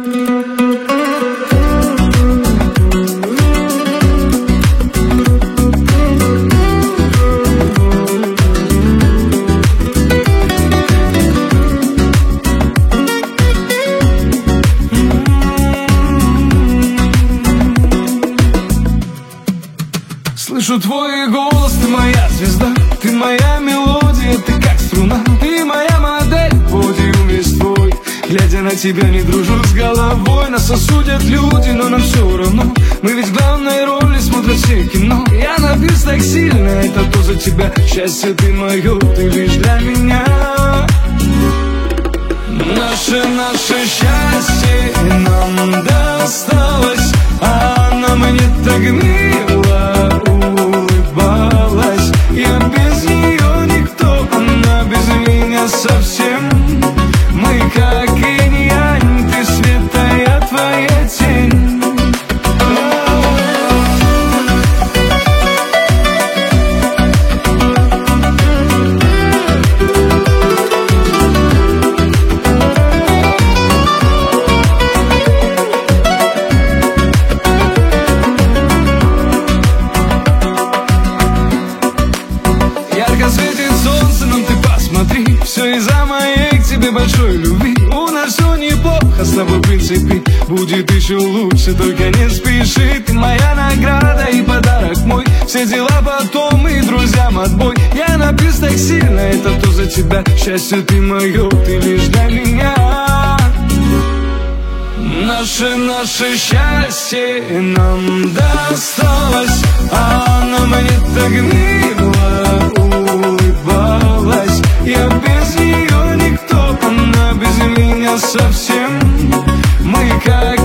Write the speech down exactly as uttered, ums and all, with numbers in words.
Слышу твой голос, ты моя звезда, ты моя мелодия, ты как струна, ты моя модель, подиум весь твой. Глядя на тебя, не дружу с головой. Нас осудят люди, но нам все равно. Мы ведь в главной роли смотрят все кино. Я напился так сильно, это то за тебя. Счастье ты мое, ты лишь для меня. Наше, наше счастье нам досталось, а она мне так мило улыбалась. Я без нее никто, она без меня совсем. Мы как инь-янь, ты свет, а я твоя тень. Ярко светит солнце, но ты посмотри, все из-за моей к тебе большой любви. У нас все неплохо с тобой, в принципе. Будет еще лучше, только не спеши. Ты моя награда и подарок мой. Все дела потом и друзьям отбой. Я напился так сильно, это то за тебя. Счастье ты мое, ты лишь для меня. Наше, наше счастье нам досталось, а она мне так мило улыбалась. Я без нее никто, она без меня совсем. Мы как